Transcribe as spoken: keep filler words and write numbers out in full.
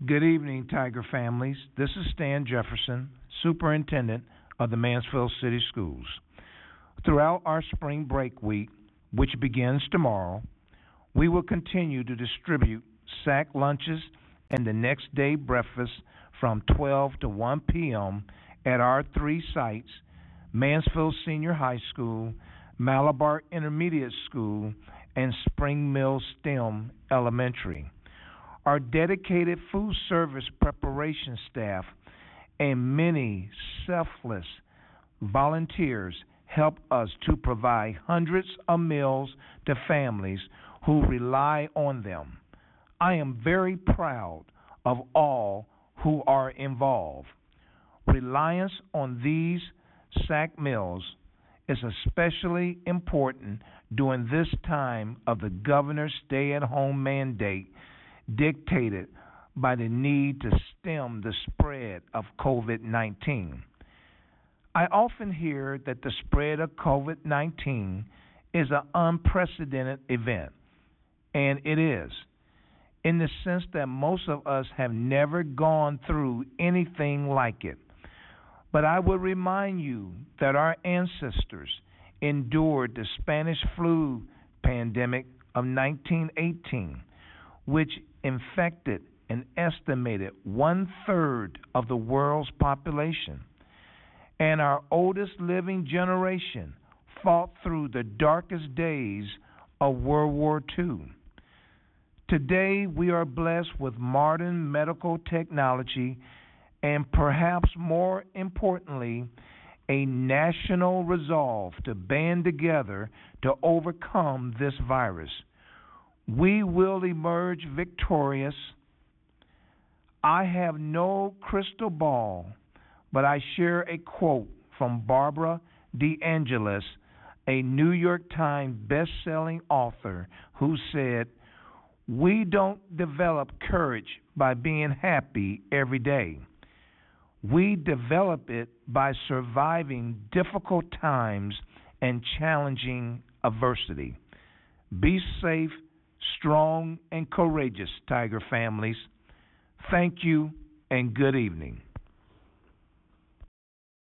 Good evening, Tiger families. This is Stan Jefferson, Superintendent of the Mansfield City Schools. Throughout our spring break week, which begins tomorrow, we will continue to distribute sack lunches and the next day breakfast from twelve to one p.m. at our three sites, Mansfield Senior High School, Malabar Intermediate School, and Spring Mill STEM Elementary. Our dedicated food service preparation staff and many selfless volunteers help us to provide hundreds of meals to families who rely on them. I am very proud of all who are involved. Reliance on these sack meals is especially important during this time of the governor's stay-at-home mandate dictated by the need to stem the spread of COVID nineteen. I often hear that the spread of COVID nineteen is an unprecedented event, and it is, in the sense that most of us have never gone through anything like it. But I will remind you that our ancestors endured the Spanish flu pandemic of nineteen eighteen, which infected an estimated one-third of the world's population. And our oldest living generation fought through the darkest days of World War Two. Today, we are blessed with modern medical technology and, perhaps more importantly, a national resolve to band together to overcome this virus. We will emerge victorious. I have no crystal ball, but I share a quote from Barbara DeAngelis, a New York Times best-selling author, who said, "We don't develop courage by being happy every day. We develop it by surviving difficult times and challenging adversity." Be safe, strong, and courageous, Tiger families. Thank you, and good evening.